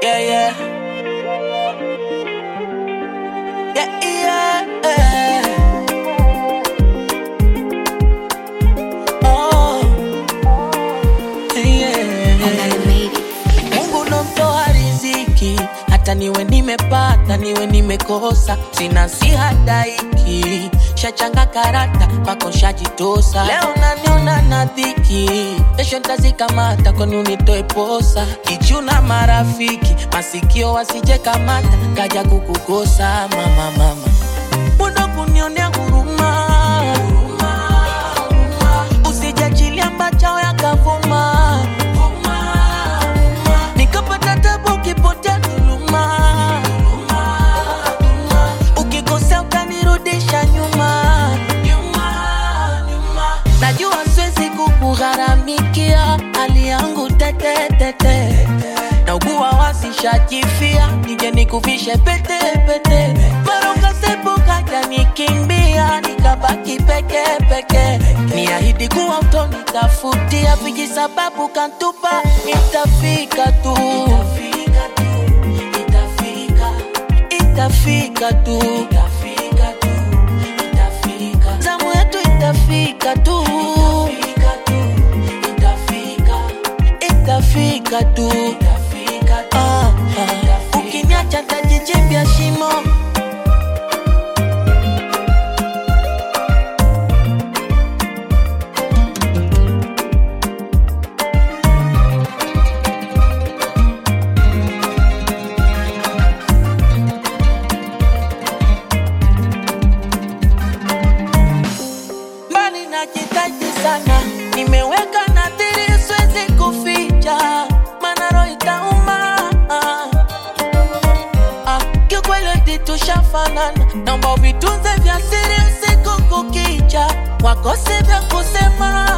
Yeah, yeah. Yeah, yeah. Oh, yeah. Mungu ndo mtoa riziki, hata niwe nimepata niwe nimekosa, sina sihadaiki, shachanga karata pako shajitosa. Leo naniona nadhiki, kesho ntazikamata kwani unitoe posa. Kichuna marafiki, masikio wasije kamata, kaja kukukosa mama. Mundo kunionea huruma, usijachilia mbachao ya kavuma, nikapata tabu kipotea dhuluma, ukikosea utanirudisha nyuma. Najua siwezi kukugharamikia, hali yangu tete, naugua wasishajifia, nije nikuvishe pete. Maronga sepo kaja nikimbia, nikabaki peke. Niahidi kuwa utonitafutia, vijisababu kantupa, itafika tu. Zamu yetu itafika tu. Itafika tu. Ukiniacha ntajichimbia shimo. Mbali najitaji sana, nimeweka nadhiri siwezi kuficha, maana roho itauma. Kiukweli tushafanana, naomba vitunze vya siri usiku kukicha, wakose vya kusema.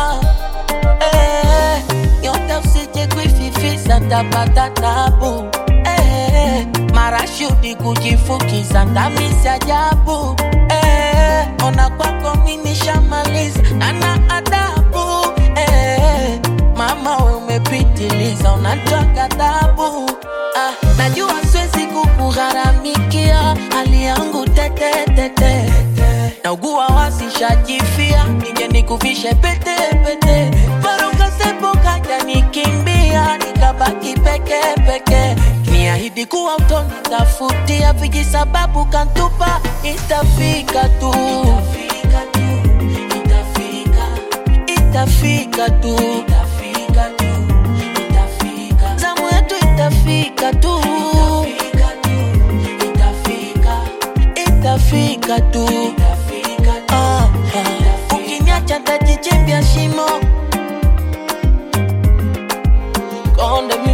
Yote usije kuififisa, tapata tabu. Marashudi kujifukiza, ndamisi ajabu. Ona kwako mimi shamaliza, nana adabu. Mama we umepitiliza, unatoa ghadhabu. Najua siwezi kukugharamikia, hali yangu tete. Naugua wasishajifia, nije nikuvishe pete. Maronga sepo kaja nikimbia, nikabaki peke. Niahidi kuwa utonitafutia, vijisababu kantupa, itafika tu. Zamu yetu itafika tu. Itafika tu. Ukiniacha ntajichimbia shimo. Konde